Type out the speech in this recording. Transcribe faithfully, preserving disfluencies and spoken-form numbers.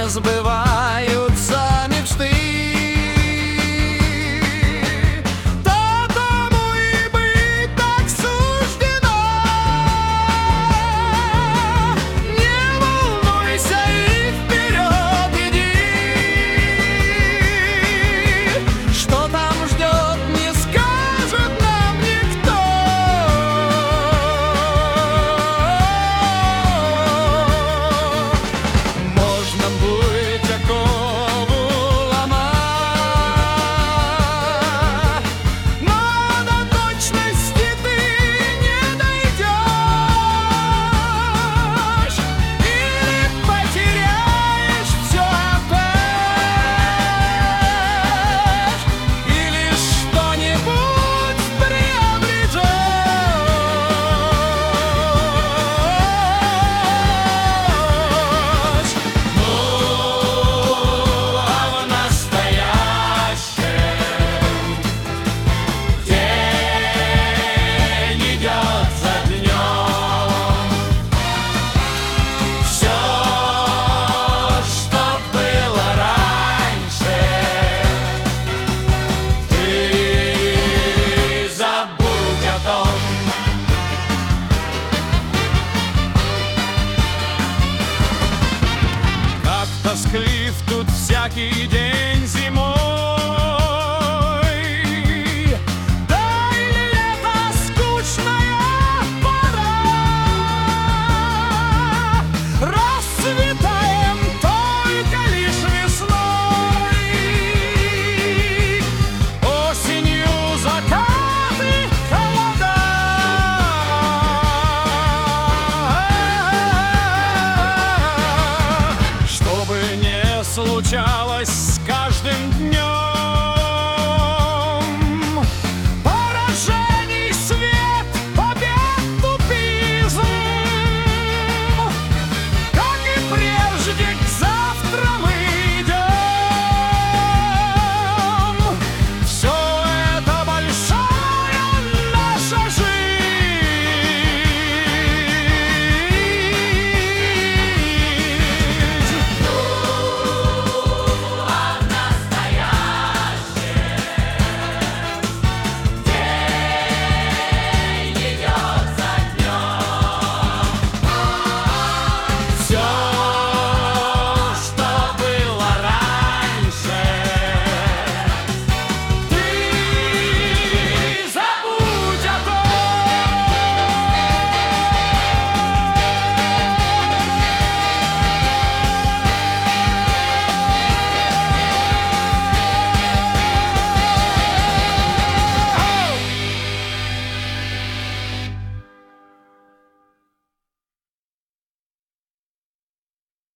сбываются мечты. То тому и быть так суждено. Не волнуйся и вперед иди. Что там ждет, не скажет нам никто. Можно быть окову ломать, но до точности ты не дойдешь. Или потеряешь все опять, или что-нибудь приобретешь. Ну, а в настоящем день идет за днем. Все, что было раньше, ты забудь о том. Как тосклив тут всякий день зимой. Да и лето скучная пора. Расцветаем только лишь весной. Осенью закаты, холода. Что бы ни случалось с каждым днем,